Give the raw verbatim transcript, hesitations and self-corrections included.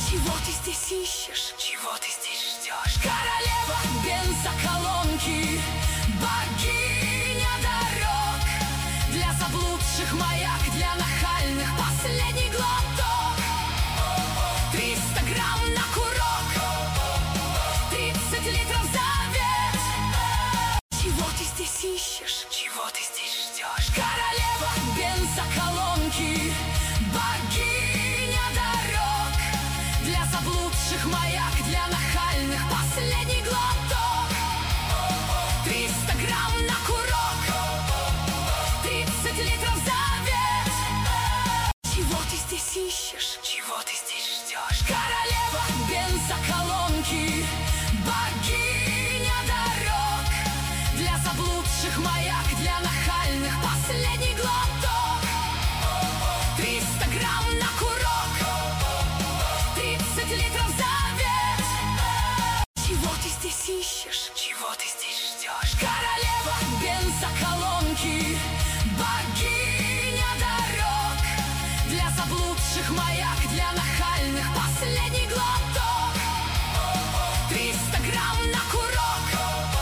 Чего ты здесь ищешь? Чего ты здесь ждешь? Королева бензоколонки, богиня дорог, для заблудших маяк, для нахальных последний глоток. Триста грамм на курок, тридцать литров завет. Чего ты здесь ищешь? Чего ты здесь ждешь? Королева бензоколонки, богиня дорог, для заблудших маяк, для нахальных последний глоток. Триста грамм на курок, тридцать литров завет. Чего ты здесь ищешь? Чего ты здесь ждешь? Королева бензоколонки, богиня дорог, для заблудших маяк, для нахальных последний глоток. Триста грамм на курок, тридцать литров завет. Чего ты здесь ищешь? Чего ты здесь ждешь? Королева бензоколонки, богиня дорог, для заблудших маяк, для нахальных последний